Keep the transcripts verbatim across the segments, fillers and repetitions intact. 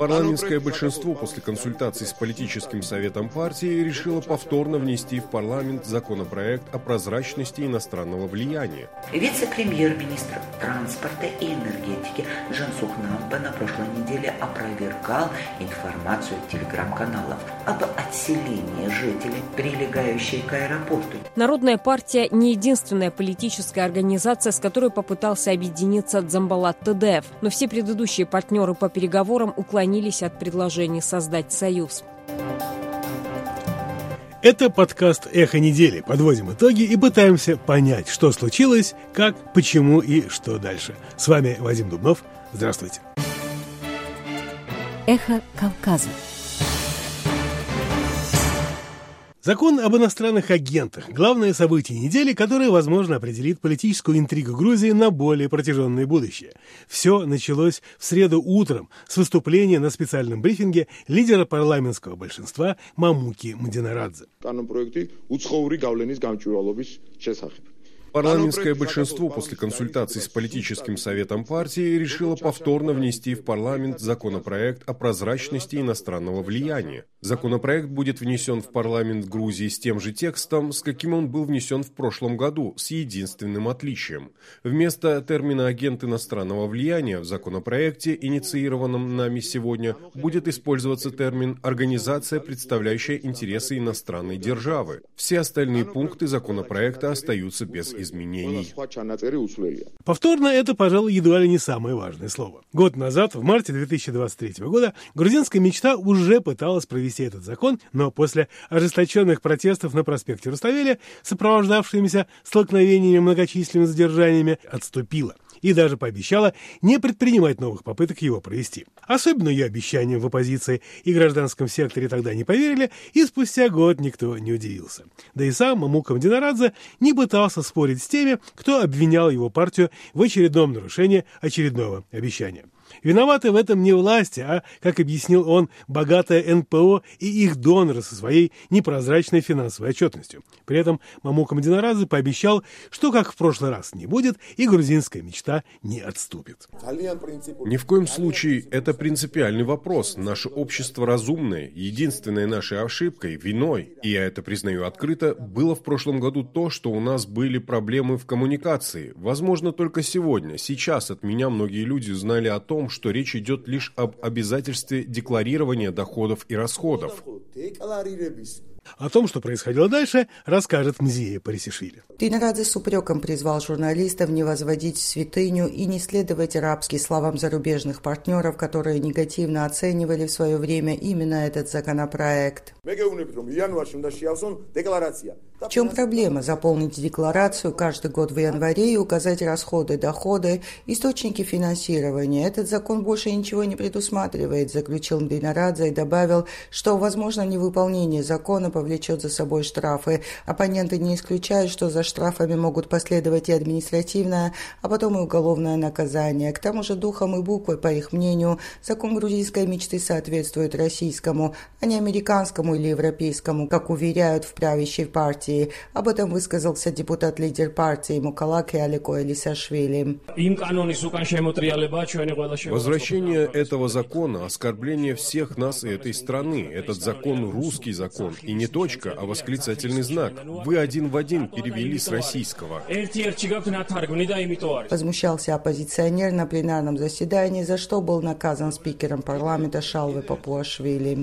Парламентское большинство после консультаций с политическим советом партии решило повторно внести в парламент законопроект о прозрачности иностранного влияния. Вице-премьер-министр транспорта и энергетики Жансух Нампа на прошлой неделе опровергал информацию телеграм-каналов об отселении жителей, прилегающей к аэропорту. Народная партия не единственная политическая организация, с которой попытался объединиться Дзамбалат Тыдыев, но все предыдущие партнеры по переговорам уклонились от предложений создать союз. Это подкаст «Эхо недели». Подводим итоги и пытаемся понять, что случилось, как, почему и что дальше. С вами Вадим Дубнов. Здравствуйте. Эхо Кавказа. Закон об иностранных агентах – главное событие недели, которое, возможно, определит политическую интригу Грузии на более протяженное будущее. Все началось в среду утром с выступления на специальном брифинге лидера парламентского большинства Мамуки Мдинарадзе. Парламентское большинство после консультаций с политическим советом партии решило повторно внести в парламент законопроект о прозрачности иностранного влияния. Законопроект будет внесен в парламент Грузии с тем же текстом, с каким он был внесен в прошлом году, с единственным отличием. Вместо термина «агент иностранного влияния» в законопроекте, инициированном нами сегодня, будет использоваться термин «организация, представляющая интересы иностранной державы». Все остальные пункты законопроекта остаются без изменений. изменений. Повторно это, пожалуй, едва ли не самое важное слово. Год назад, в марте две тысячи двадцать третьего года, грузинская мечта уже пыталась провести этот закон, но после ожесточенных протестов на проспекте Руставели, сопровождавшимися столкновениями и многочисленными задержаниями, отступила. И даже пообещала не предпринимать новых попыток его провести. Особенно ее обещаниям в оппозиции и гражданском секторе тогда не поверили, и спустя год никто не удивился. Да и сам Мамука Мдинарадзе не пытался спорить с теми, кто обвинял его партию в очередном нарушении очередного обещания. Виноваты в этом не власти, а, как объяснил он, богатая эн пэ о и их доноры со своей непрозрачной финансовой отчетностью. При этом Мамука Мдинарадзе пообещал, что, как в прошлый раз, не будет, и грузинская мечта не отступит. Ни в коем случае это принципиальный вопрос. Наше общество разумное. Единственной нашей ошибкой, виной, и я это признаю открыто, было в прошлом году то, что у нас были проблемы в коммуникации. Возможно, только сегодня, сейчас от меня многие люди узнали о том, что речь идет лишь об обязательстве декларирования доходов и расходов. О том, что происходило дальше, расскажет Мзия Парисишвили. Мдинарадзе с упреком призвал журналистов не возводить в святыню и не следовать арабским словам зарубежных партнеров, которые негативно оценивали в свое время именно этот законопроект. В чем проблема заполнить декларацию каждый год в январе и указать расходы, доходы, источники финансирования? Этот закон больше ничего не предусматривает, заключил Мдинарадзе и добавил, что, возможно, невыполнение закона повлечет за собой штрафы. Оппоненты не исключают, что за штрафами могут последовать и административное, а потом и уголовное наказание. К тому же духом и буквой, по их мнению, закон грузинской мечты соответствует российскому, а не американскому или европейскому, как уверяют в правящей партии. Об этом высказался депутат-лидер партии Мукалаки Алико Элисашвили. Возвращение этого закона – оскорбление всех нас и этой страны. Этот закон – русский закон. И не точка, а восклицательный знак. Вы один в один перевели с российского. Возмущался оппозиционер на пленарном заседании, за что был наказан спикером парламента Шалве Папуашвили.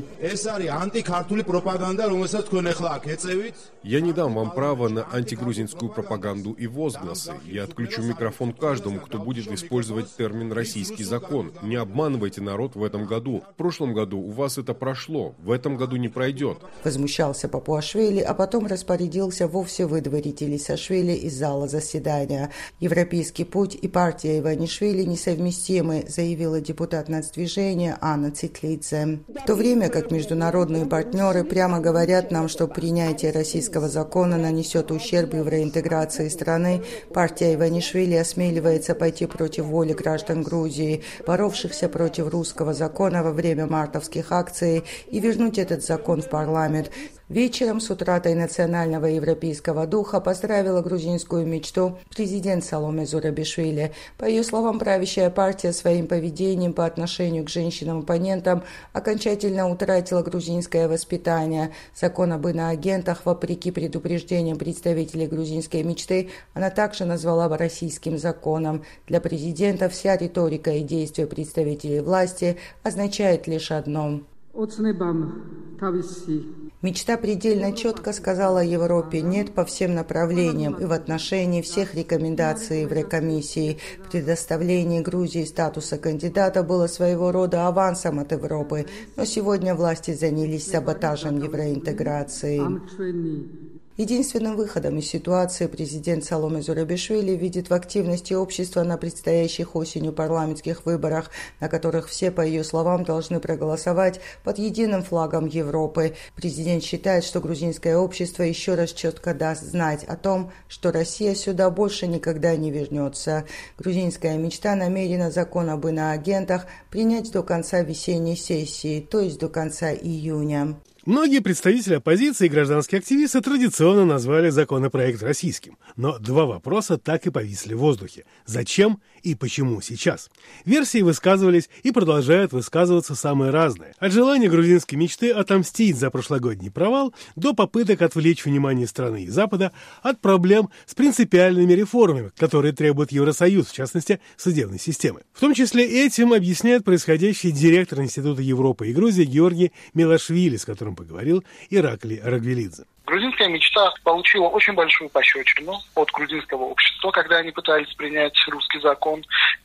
Я не дам вам права на антигрузинскую пропаганду и возгласы. Я отключу микрофон каждому, кто будет использовать термин «российский закон». Не обманывайте народ в этом году. В прошлом году у вас это прошло, в этом году не пройдет. Возмущался Папуашвили, а потом распорядился вовсе выдворить Элисашвили из зала заседания. Европейский путь и партия Иванишвили несовместимы, заявила депутат нацдвижения Анна Цитлидзе. В то время как международные партнеры прямо говорят нам, что принятие российского закона нанесет ущерб евроинтеграции страны, партия Иванишвили осмеливается пойти против воли граждан Грузии, боровшихся против русского закона во время мартовских акций, и вернуть этот закон в парламент. Вечером с утратой национального и европейского духа поздравила грузинскую мечту президент Саломе Зурабишвили. По ее словам, правящая партия своим поведением по отношению к женщинам-оппонентам окончательно утратила грузинское воспитание. Закон об иноагентах, вопреки предупреждениям представителей грузинской мечты, она также назвала российским законом. Для президента вся риторика и действия представителей власти означает лишь одно. Мечта предельно четко сказала Европе «нет» по всем направлениям и в отношении всех рекомендаций Еврокомиссии. Предоставление Грузии статуса кандидата было своего рода авансом от Европы, но сегодня власти занялись саботажем евроинтеграции. Единственным выходом из ситуации президент Саломе Зурабишвили видит в активности общества на предстоящих осенью парламентских выборах, на которых все, по ее словам, должны проголосовать под единым флагом Европы. Президент считает, что грузинское общество еще раз четко даст знать о том, что Россия сюда больше никогда не вернется. Грузинская мечта намерена закон об иноагентах принять до конца весенней сессии, то есть до конца июня. Многие представители оппозиции и гражданские активисты традиционно назвали законопроект российским. Но два вопроса так и повисли в воздухе. Зачем и почему сейчас? Версии высказывались и продолжают высказываться самые разные. От желания грузинской мечты отомстить за прошлогодний провал до попыток отвлечь внимание страны и Запада от проблем с принципиальными реформами, которые требует Евросоюз, в частности, судебной системы. В том числе этим объясняет происходящий директор Института Европы и Грузии Георгий Милашвили, с которым поговорил Ираклий Рагвелидзе. Грузинская мечта получила очень большую пощечину от грузинского общества, когда они пытались принять русский закон.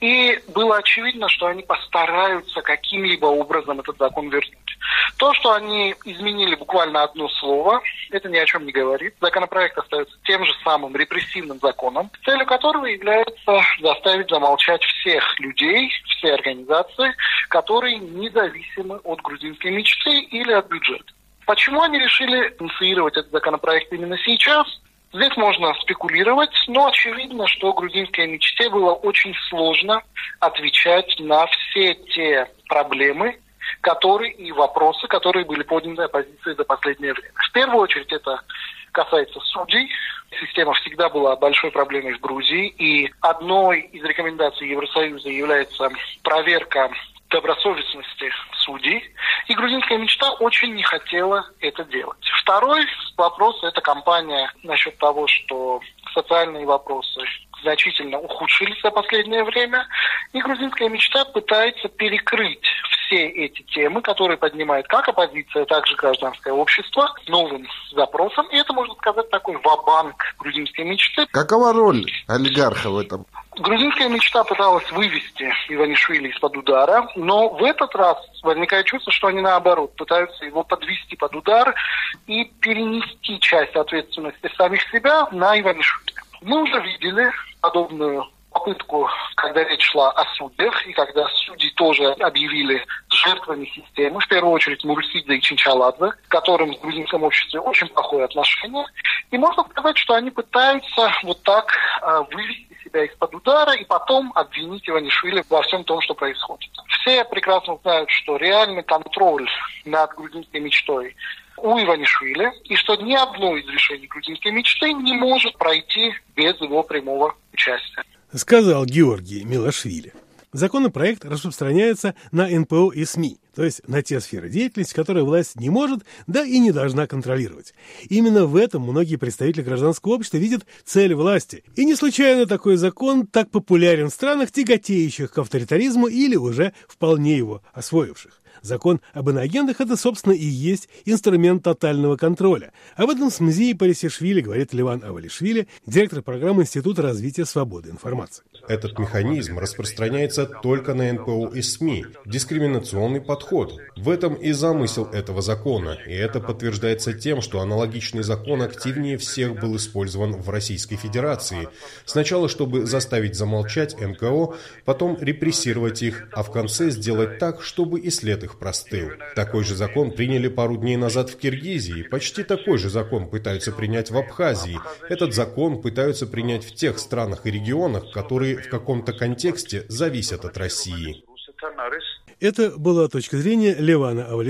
И было очевидно, что они постараются каким-либо образом этот закон вернуть. То, что они изменили буквально одно слово, это ни о чем не говорит. Законопроект остается тем же самым репрессивным законом, целью которого является заставить замолчать всех людей, все организации, которые независимы от грузинской мечты или от бюджета. Почему они решили инициировать этот законопроект именно сейчас? Здесь можно спекулировать, но очевидно, что грузинской мечте было очень сложно отвечать на все те проблемы, которые и вопросы, которые были подняты оппозицией за последнее время. В первую очередь это касается судей. Система всегда была большой проблемой в Грузии, и одной из рекомендаций Евросоюза является проверка добросовестности судей, и грузинская мечта очень не хотела это делать. Второй вопрос – это кампания насчет того, что социальные вопросы значительно ухудшились за последнее время, и грузинская мечта пытается перекрыть все эти темы, которые поднимает как оппозиция, так и гражданское общество, новым запросом, и это, можно сказать, такой ва-банк грузинской мечты. Какова роль олигарха в этом? Грузинская мечта пыталась вывести Иванишвили из-под удара, но в этот раз возникает чувство, что они наоборот пытаются его подвести под удар и перенести часть ответственности самих себя на Иванишвили. Мы уже видели подобную попытку, когда речь шла о судьях, и когда судьи тоже объявили жертвами системы, в первую очередь Мурсидзе и Чинчаладзе, к которым в грузинском обществе очень плохое отношение. И можно сказать, что они пытаются вот так э, вывести себя из-под удара и потом обвинить Иванишвили во всем том, что происходит. Все прекрасно знают, что реальный контроль над грузинской мечтой у Иванишвили, и что ни одно из решений грузинской мечты не может пройти без его прямого участия. Сказал Георгий Милашвили. Законопроект распространяется на эн пэ о и СМИ, то есть на те сферы деятельности, которые власть не может, да и не должна контролировать. Именно в этом многие представители гражданского общества видят цель власти. И не случайно такой закон так популярен в странах, тяготеющих к авторитаризму или уже вполне его освоивших. Закон об иноагентах – это, собственно, и есть инструмент тотального контроля. Об этом с Мзией Парисишвили говорит Леван Авалишвили, директор программы Института развития свободы информации. Этот механизм распространяется только на эн пэ о и СМИ. Дискриминационный подход. В этом и замысел этого закона. И это подтверждается тем, что аналогичный закон активнее всех был использован в Российской Федерации. Сначала, чтобы заставить замолчать эн ка о, потом репрессировать их, а в конце сделать так, чтобы и след их простыл. Такой же закон приняли пару дней назад в Киргизии. Почти такой же закон пытаются принять в Абхазии. Этот закон пытаются принять в тех странах и регионах, которые в каком-то контексте зависят от России. Это была точка зрения Левана Авалишвили.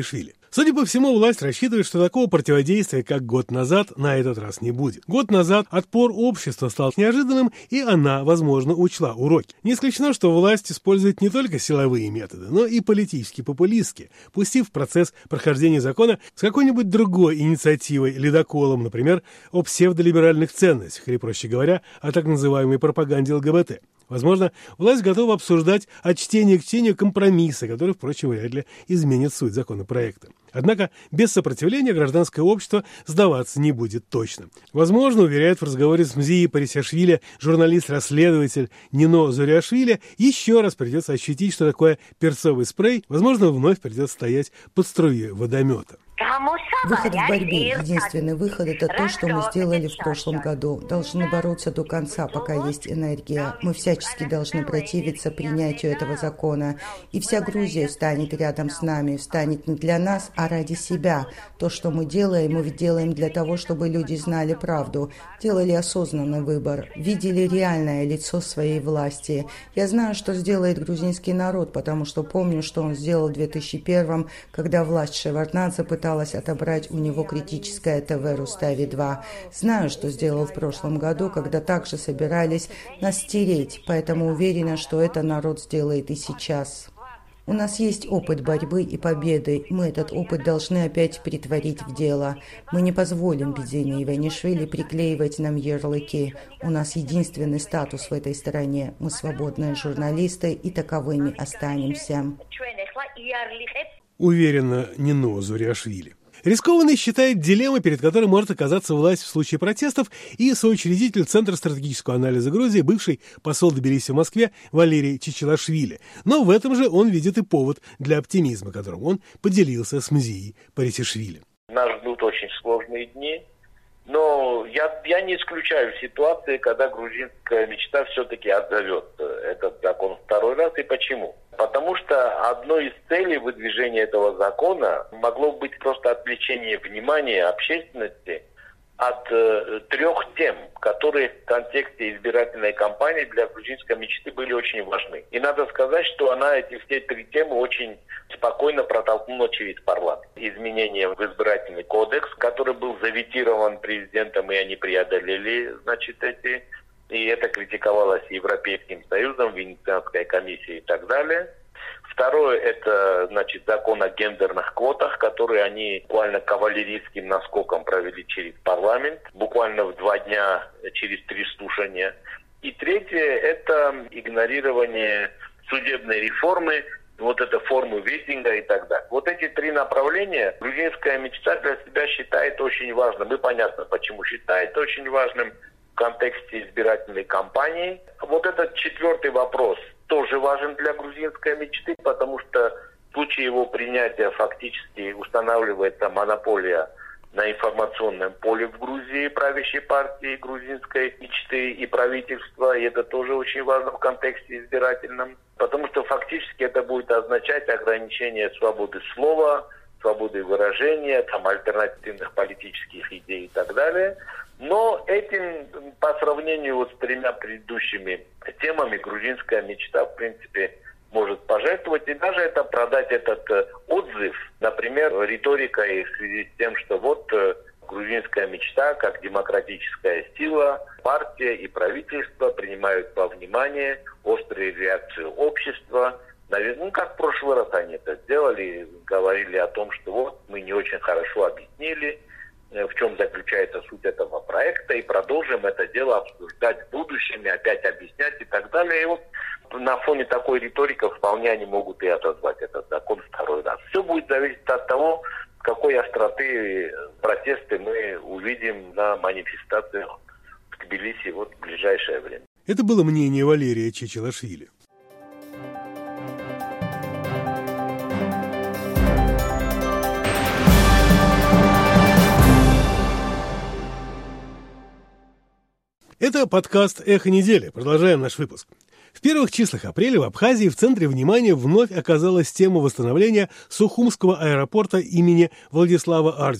Судя по всему, власть рассчитывает, что такого противодействия, как год назад, на этот раз не будет. Год назад отпор общества стал неожиданным, и она, возможно, учла уроки. Не исключено, что власть использует не только силовые методы, но и политически-популистские, пустив в процесс прохождения закона с какой-нибудь другой инициативой, ледоколом, например, о псевдолиберальных ценностях, или, проще говоря, о так называемой пропаганде ЛГБТ. Возможно, власть готова обсуждать от чтения к чтению компромиссы, которые, впрочем, вряд ли изменят суть законопроекта. Однако без сопротивления гражданское общество сдаваться не будет точно. Возможно, уверяет в разговоре с Мзией Парисяшвили журналист-расследователь Нино Зуриашвили, еще раз придется ощутить, что такое перцовый спрей, возможно, вновь придется стоять под струей водомета. Выход в борьбе. Единственный выход – это то, что мы сделали в прошлом году. Должны бороться до конца, пока есть энергия. Мы всячески должны противиться принятию этого закона. И вся Грузия встанет рядом с нами, встанет не для нас, а ради себя. То, что мы делаем, мы делаем для того, чтобы люди знали правду, делали осознанный выбор, видели реальное лицо своей власти. Я знаю, что сделает грузинский народ, потому что помню, что он сделал в две тысячи первом, когда власть Шеварднадзе пыталась отобрать у него критическое ТВ Рустави-два. Знаю, что сделал в прошлом году, когда также собирались нас стереть, поэтому уверена, что это народ сделает и сейчас. У нас есть опыт борьбы и победы. Мы этот опыт должны опять притворить в дело. Мы не позволим Бедзине Иванишвили приклеивать нам ярлыки. У нас единственный статус в этой стране. Мы свободные журналисты и таковыми останемся. Уверенно Нино Зуриашвили. Рискованной считает дилемма, перед которой может оказаться власть в случае протестов, и соучредитель Центра стратегического анализа Грузии, бывший посол Тбилиси в Москве Валерий Чичилашвили. Но в этом же он видит и повод для оптимизма, которым он поделился с Мзией Парисяшвили. Нас ждут очень сложные дни, но я, я не исключаю ситуации, когда грузинская мечта все-таки отзовет этот закон второй раз. И почему? Потому что одной из целей выдвижения этого закона могло быть просто отвлечение внимания общественности от э, трех тем, которые в контексте избирательной кампании для грузинской мечты были очень важны. И надо сказать, что она эти все три темы очень спокойно протолкнула через парламент. Изменения в избирательный кодекс, который был заветирован президентом, и они преодолели, значит, эти... И это критиковалось Европейским Союзом, Венецианской комиссией и так далее. Второе – это, значит, закон о гендерных квотах, которые они буквально кавалерийским наскоком провели через парламент, буквально в два дня через три слушания. И третье – это игнорирование судебной реформы, вот это формы ветинга и так далее. Вот эти три направления грузинская мечта для себя считает очень важным. И понятно, почему считает очень важным в контексте избирательной кампании. Вот этот четвертый вопрос тоже важен для грузинской мечты, потому что в случае его принятия фактически устанавливается монополия на информационном поле в Грузии правящей партии грузинской мечты и правительства. И это тоже очень важно в контексте избирательном, потому что фактически это будет означать ограничение свободы слова, свободы выражения, там, альтернативных политических идей и так далее. Но этим, по сравнению вот с тремя предыдущими темами, грузинская мечта, в принципе, может пожертвовать. И даже это продать этот э, отзыв, например, риторикой в связи с тем, что вот э, грузинская мечта, как демократическая сила, партия и правительство принимают во внимание острые реакции общества. Наверное, ну, как в прошлый раз они это сделали, говорили о том, что вот мы не очень хорошо объяснили, в чем заключается суть этого проекта, и продолжим это дело обсуждать в будущем, и опять объяснять и так далее. И вот на фоне такой риторики вполне они могут и отозвать этот закон второй раз. Все будет зависеть от того, какой остроты протесты мы увидим на манифестациях в Тбилиси вот в ближайшее время. Это было мнение Валерия Чичилашвили. Это подкаст «Эхо недели». Продолжаем наш выпуск. В первых числах апреля в Абхазии в центре внимания вновь оказалась тема восстановления Сухумского аэропорта имени Владислава Ардинба.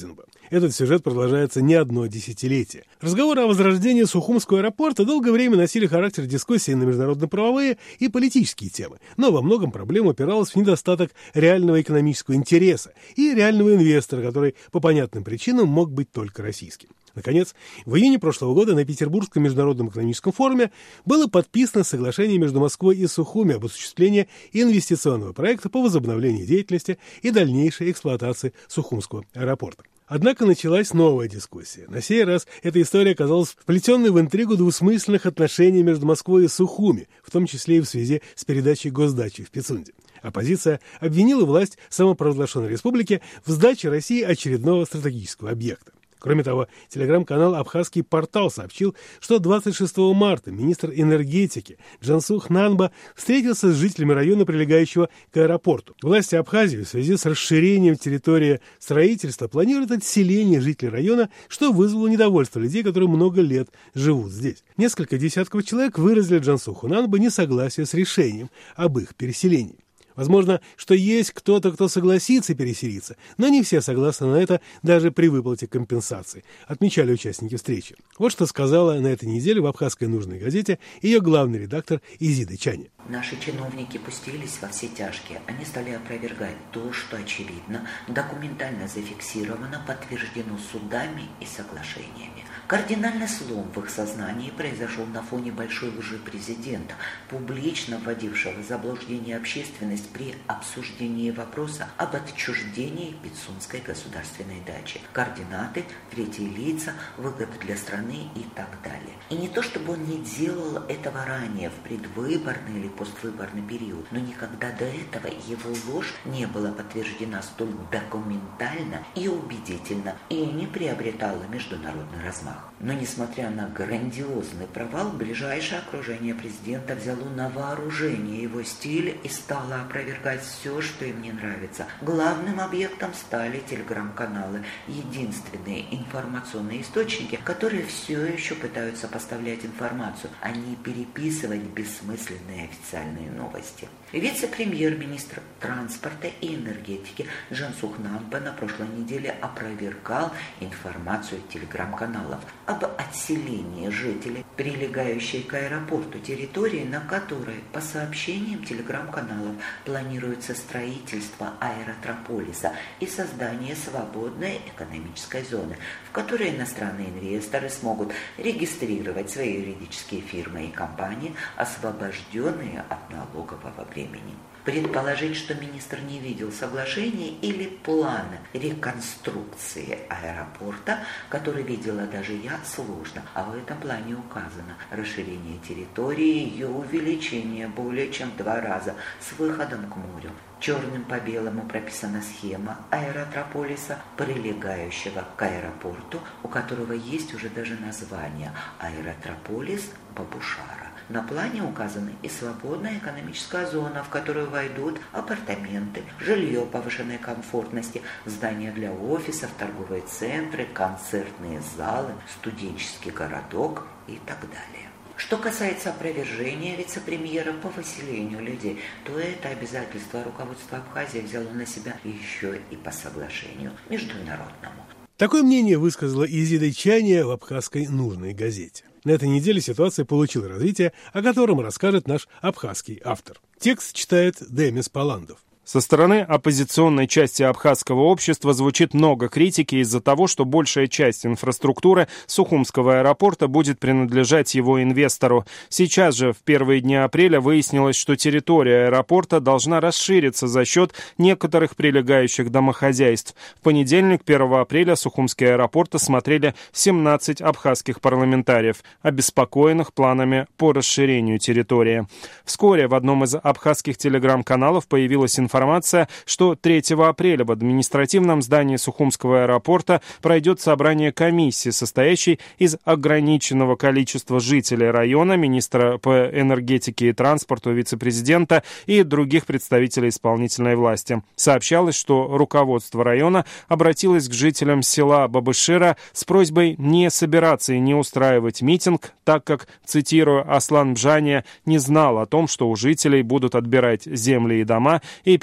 этот сюжет продолжается не одно десятилетие. Разговоры о возрождении Сухумского аэропорта долгое время носили характер дискуссий на международно-правовые и политические темы, но во многом проблема упиралась в недостаток реального экономического интереса и реального инвестора, который по понятным причинам мог быть только российским. Наконец, в июне прошлого года на Петербургском международном экономическом форуме было подписано соглашение между Москвой и Сухуми об осуществлении инвестиционного проекта по возобновлению деятельности и дальнейшей эксплуатации Сухумского аэропорта. Однако началась новая дискуссия. На сей раз эта история оказалась вплетенной в интригу двусмысленных отношений между Москвой и Сухуми, в том числе и в связи с передачей госдачи в Пицунде. Оппозиция обвинила власть самопровозглашенной республики в сдаче России очередного стратегического объекта. Кроме того, телеграм-канал «Абхазский портал» сообщил, что двадцать шестого марта министр энергетики Джансух Нанба встретился с жителями района, прилегающего к аэропорту. Власти Абхазии в связи с расширением территории строительства планируют отселение жителей района, что вызвало недовольство людей, которые много лет живут здесь. Несколько десятков человек выразили Джансуху Нанба несогласие с решением об их переселении. Возможно, что есть кто-то, кто согласится переселиться, но не все согласны на это даже при выплате компенсации, отмечали участники встречи. Вот что сказала на этой неделе в абхазской нужной газете ее главный редактор Изида Чаня. Наши чиновники пустились во все тяжкие. Они стали опровергать то, что очевидно, документально зафиксировано, подтверждено судами и соглашениями. Кардинальный слом в их сознании произошел на фоне большой лжи президента, публично вводившего в заблуждение общественность при обсуждении вопроса об отчуждении Пицунской государственной дачи. Координаты, третьи лица, выгоды для страны и так далее. И не то, чтобы он не делал этого ранее, в предвыборный или поствыборный период, но никогда до этого его ложь не была подтверждена столь документально и убедительно и не приобретала международный размах. Но, несмотря на грандиозный провал, ближайшее окружение президента взяло на вооружение его стиль и стало опровергать все, что им не нравится. Главным объектом стали телеграм-каналы, единственные информационные источники, которые все еще пытаются поставлять информацию, а не переписывать бессмысленные официальные новости. Вице-премьер-министр транспорта и энергетики Джансух Нанба на прошлой неделе опровергал информацию телеграм-каналов об отселении жителей, прилегающей к аэропорту территории, на которой, по сообщениям телеграм-каналов, планируется строительство аэротрополиса и создание свободной экономической зоны, в которой иностранные инвесторы смогут регистрировать свои юридические фирмы и компании, освобожденные от налогового бремени. Предположить, что министр не видел соглашения или плана реконструкции аэропорта, который видела даже я, сложно. А в этом плане указано расширение территории и ее увеличение более чем в два раза с выходом к морю. Черным по белому прописана схема аэротрополиса, прилегающего к аэропорту, у которого есть уже даже название «Аэротрополис Бабушара». На плане указаны и свободная экономическая зона, в которую войдут апартаменты, жилье повышенной комфортности, здания для офисов, торговые центры, концертные залы, студенческий городок и так далее. Что касается опровержения вице-премьера по выселению людей, то это обязательство руководство Абхазии взяло на себя еще и по соглашению международному. Такое мнение высказала Изида Чаня в абхазской нужной газете. На этой неделе ситуация получила развитие, о котором расскажет наш абхазский автор. Текст читает Демис Паландов. Со стороны оппозиционной части абхазского общества звучит много критики из-за того, что большая часть инфраструктуры Сухумского аэропорта будет принадлежать его инвестору. Сейчас же, в первые дни апреля, выяснилось, что территория аэропорта должна расшириться за счет некоторых прилегающих домохозяйств. В понедельник, первого апреля, Сухумский аэропорт осмотрели семнадцать абхазских парламентариев, обеспокоенных планами по расширению территории. Вскоре в одном из абхазских телеграм-каналов появилась информация, Информация, что третьего апреля в административном здании Сухумского аэропорта пройдет собрание комиссии, состоящей из ограниченного количества жителей района, министра по энергетике и транспорту, вице-президента и других представителей исполнительной власти. Сообщалось, что руководство района обратилось к жителям села Бабышира с просьбой не собираться и не устраивать митинг, так как, цитирую, Аслан Бжания не знал о том, что у жителей будут отбирать земли и дома и перед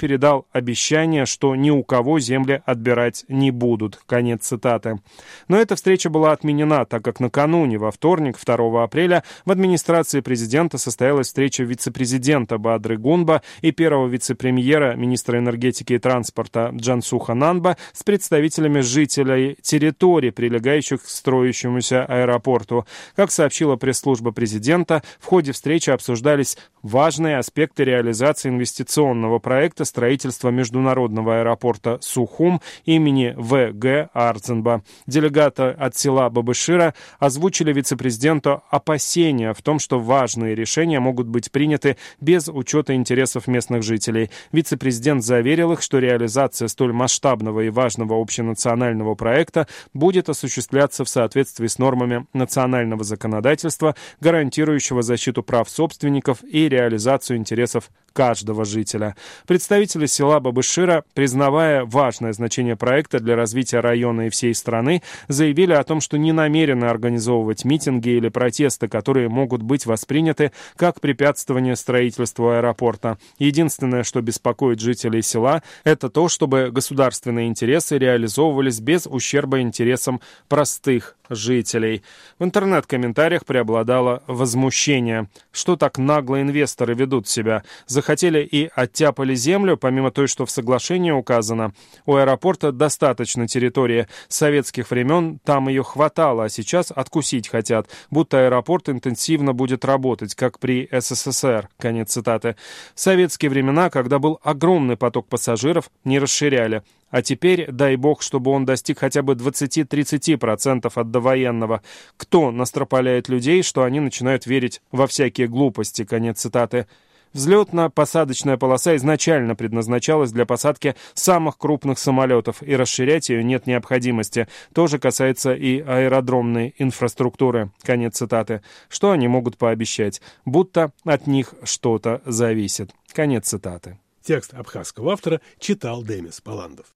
передал обещание, что ни у кого земли отбирать не будут. Конец цитаты. Но эта встреча была отменена, так как накануне, во вторник, второго апреля, в администрации президента состоялась встреча вице-президента Баадры Гунба и первого вице-премьера, министра энергетики и транспорта Джансуха Нанба с представителями жителей территорий, прилегающих к строящемуся аэропорту. Как сообщила пресс-служба президента, в ходе встречи обсуждались важные аспекты реализации инвестиционного проекта строительства международного аэропорта Сухум имени В Г Арценба. Делегаты от села Бабышира озвучили вице-президенту опасения в том, что важные решения могут быть приняты без учета интересов местных жителей. Вице-президент заверил их, что реализация столь масштабного и важного общенационального проекта будет осуществляться в соответствии с нормами национального законодательства, гарантирующего защиту прав собственников и реализацию интересов каждого жителя. Представители села Бабышира, признавая важное значение проекта для развития района и всей страны, заявили о том, что не намерены организовывать митинги или протесты, которые могут быть восприняты как препятствование строительству аэропорта. Единственное, что беспокоит жителей села, это то, чтобы государственные интересы реализовывались без ущерба интересам простых жителей. В интернет-комментариях преобладало возмущение. Что так нагло инвесторы ведут себя? Захотели и оттяпали землю, помимо той, что в соглашении указано. У аэропорта достаточно территории советских времен, там ее хватало, а сейчас откусить хотят, будто аэропорт интенсивно будет работать, как при С С С Р. Конец цитаты. В советские времена, когда был огромный поток пассажиров, не расширяли. А теперь, дай бог, чтобы он достиг хотя бы двадцать-тридцать процентов от довоенного. Кто настропаляет людей, что они начинают верить во всякие глупости? Конец цитаты. Взлетно-посадочная полоса изначально предназначалась для посадки самых крупных самолетов, и расширять ее нет необходимости. То же касается и аэродромной инфраструктуры. Конец цитаты. Что они могут пообещать? Будто от них что-то зависит. Конец цитаты. Текст абхазского автора читал Демис Паландов.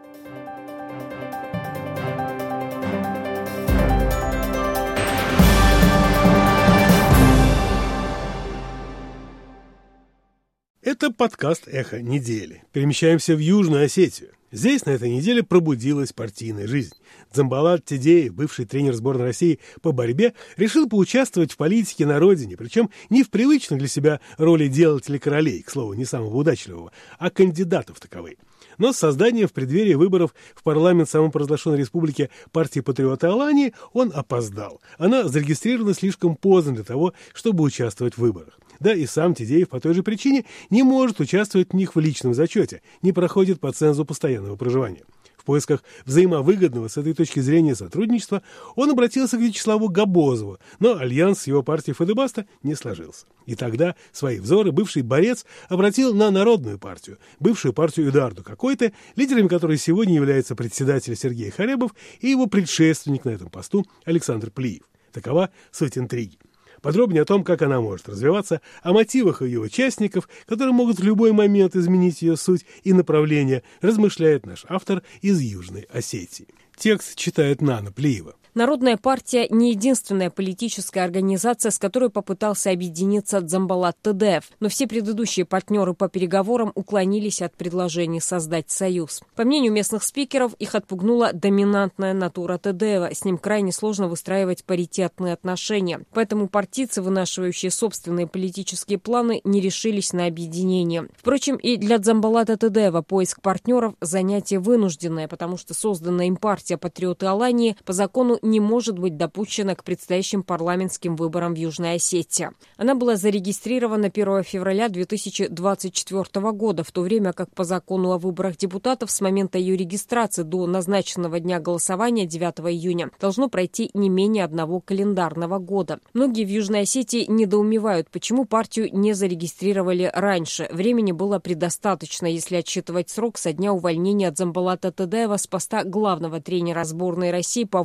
Это подкаст «Эхо недели». Перемещаемся в Южную Осетию. Здесь на этой неделе пробудилась партийная жизнь. Дзамбалат Тедеев, бывший тренер сборной России по борьбе, решил поучаствовать в политике на родине, причем не в привычной для себя роли делателя королей, к слову, не самого удачливого, а кандидатов таковые. Но с созданием в преддверии выборов в парламент самопровозглашенной республики партии «Патриоты Алании» он опоздал. Она зарегистрирована слишком поздно для того, чтобы участвовать в выборах. Да и сам Тедеев по той же причине не может участвовать в них в личном зачете, не проходит по цензу постоянного проживания. В поисках взаимовыгодного с этой точки зрения сотрудничества он обратился к Вячеславу Габозову, но альянс с его партией Фэдебаста не сложился. И тогда свои взоры бывший борец обратил на Народную партию, бывшую партию Эдуарду Какойте, лидерами которой сегодня является председатель Сергей Харебов и его предшественник на этом посту Александр Плиев. Такова суть интриги. Подробнее о том, как она может развиваться, о мотивах ее участников, которые могут в любой момент изменить ее суть и направление, размышляет наш автор из Южной Осетии. Текст читает Нана Плиева. Народная партия не единственная политическая организация, с которой попытался объединиться Дзамбалат Тедеев, но все предыдущие партнеры по переговорам уклонились от предложений создать союз. По мнению местных спикеров, их отпугнула доминантная натура Тедеева, с ним крайне сложно выстраивать паритетные отношения. Поэтому партийцы, вынашивающие собственные политические планы, не решились на объединение. Впрочем, и для Дзамбалата Тедеева поиск партнеров – занятие вынужденное, потому что созданная им партия «Патриоты Алании» по закону не может быть допущена к предстоящим парламентским выборам в Южной Осетии. Она была зарегистрирована первого февраля две тысячи двадцать четвёртого года, в то время как по закону о выборах депутатов с момента ее регистрации до назначенного дня голосования девятого июня должно пройти не менее одного календарного года. Многие в Южной Осетии недоумевают, почему партию не зарегистрировали раньше. Времени было предостаточно, если отсчитывать срок со дня увольнения Дзамбалата Тедеева с поста главного тренера сборной России по вольной борьбе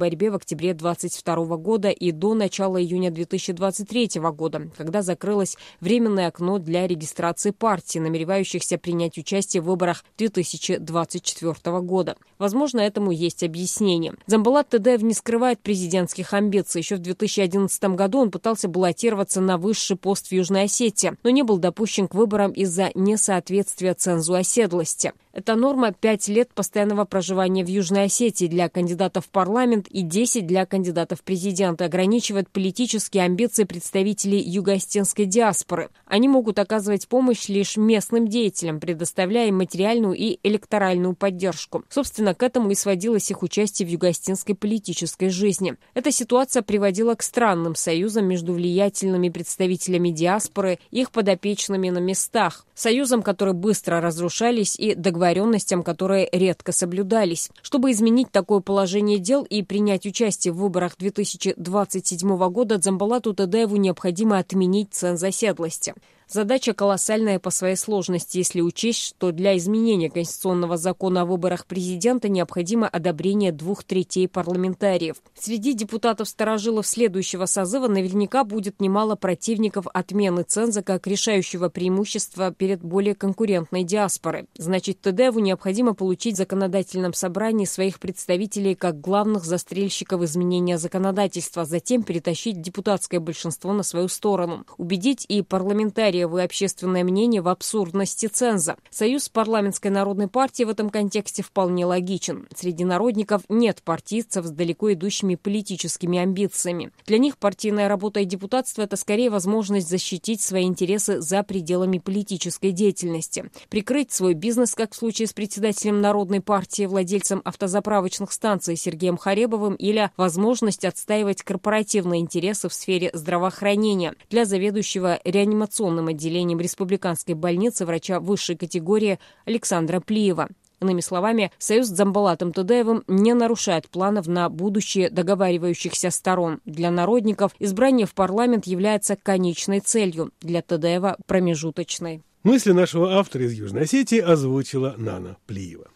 борьбе в октябре двадцать второго года и до начала июня две тысячи двадцать третьего года, когда закрылось временное окно для регистрации партий, намеревающихся принять участие в выборах две тысячи двадцать четвёртого года. Возможно, этому есть объяснение. Дзамбалат Тадеев не скрывает президентских амбиций. Еще в две тысячи одиннадцатом году он пытался баллотироваться на высший пост в Южной Осетии, но не был допущен к выборам из-за несоответствия цензу оседлости. Эта норма – пять лет постоянного проживания в Южной Осетии для кандидатов в парламент и десять для кандидатов в президенты. Ограничивает политические амбиции представителей юго-осетинской диаспоры. Они могут оказывать помощь лишь местным деятелям, предоставляя им материальную и электоральную поддержку. Собственно, к этому и сводилось их участие в юго-осетинской политической жизни. Эта ситуация приводила к странным союзам между влиятельными представителями диаспоры и их подопечными на местах. Союзам, которые быстро разрушались, и договоренностям, которые редко соблюдались. Чтобы изменить такое положение дел и принять участие в выборах две тысячи двадцать седьмого года, Дзамбалату Тадееву необходимо отменить ценз оседлости. Задача колоссальная по своей сложности, если учесть, что для изменения конституционного закона о выборах президента необходимо одобрение двух третей парламентариев. Среди депутатов-старожилов следующего созыва наверняка будет немало противников отмены ценза как решающего преимущества перед более конкурентной диаспорой. Значит, Тадееву необходимо получить в законодательном собрании своих представителей как главных застрельщиков изменения законодательства, затем перетащить депутатское большинство на свою сторону, убедить и парламентариев и общественное мнение в абсурдности ценза. Союз парламентской народной партии в этом контексте вполне логичен. Среди народников нет партийцев с далеко идущими политическими амбициями. Для них партийная работа и депутатство – это скорее возможность защитить свои интересы за пределами политической деятельности, прикрыть свой бизнес, как в случае с председателем Народной партии, владельцем автозаправочных станций Сергеем Харебовым, или возможность отстаивать корпоративные интересы в сфере здравоохранения для заведующего реанимационным отделением республиканской больницы врача высшей категории Александра Плиева. Иными словами, союз с Дзамбалатом Тадеевым не нарушает планов на будущее договаривающихся сторон. Для народников избрание в парламент является конечной целью, для Тадеева – промежуточной. Мысли нашего автора из Южной Осетии озвучила Нана Плиева.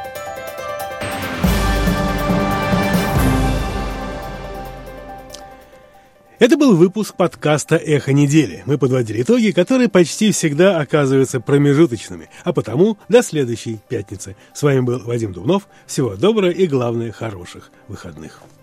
Это был выпуск подкаста «Эхо недели». Мы подводили итоги, которые почти всегда оказываются промежуточными. А потому до следующей пятницы. С вами был Вадим Дубнов. Всего доброго и, главное, хороших выходных.